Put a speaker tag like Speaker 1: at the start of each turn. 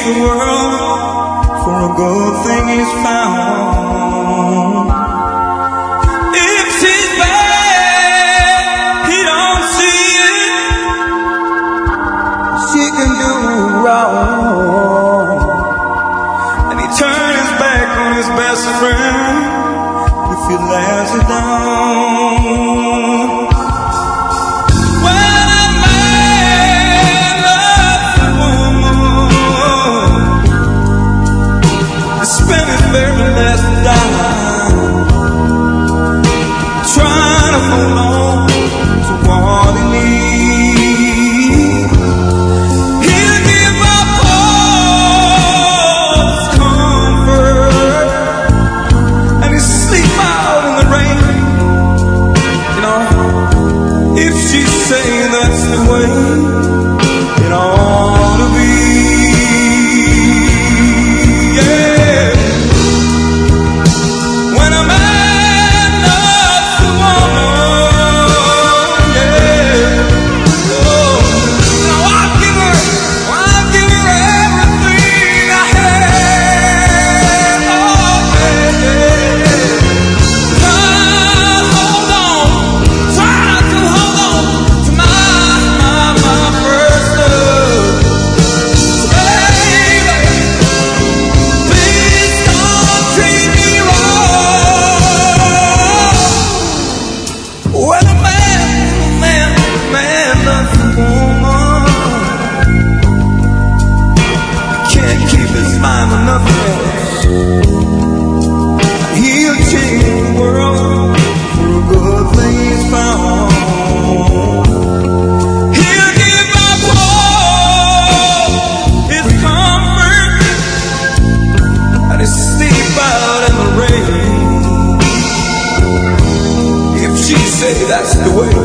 Speaker 1: the world for a good thing he's found. If she's bad, he don't see it. She can do wrong, and he turns his back on his best friend if he lays it down. Trying to hold on to what he needs. He'll give up all his comfort, and he'll sleep out in the rain. You know, if she say that's the way it ought to be. He'll change the world for a good thing he's found. He'll give up all his comfort, and he'll sleep out in the rain. If she say that's the way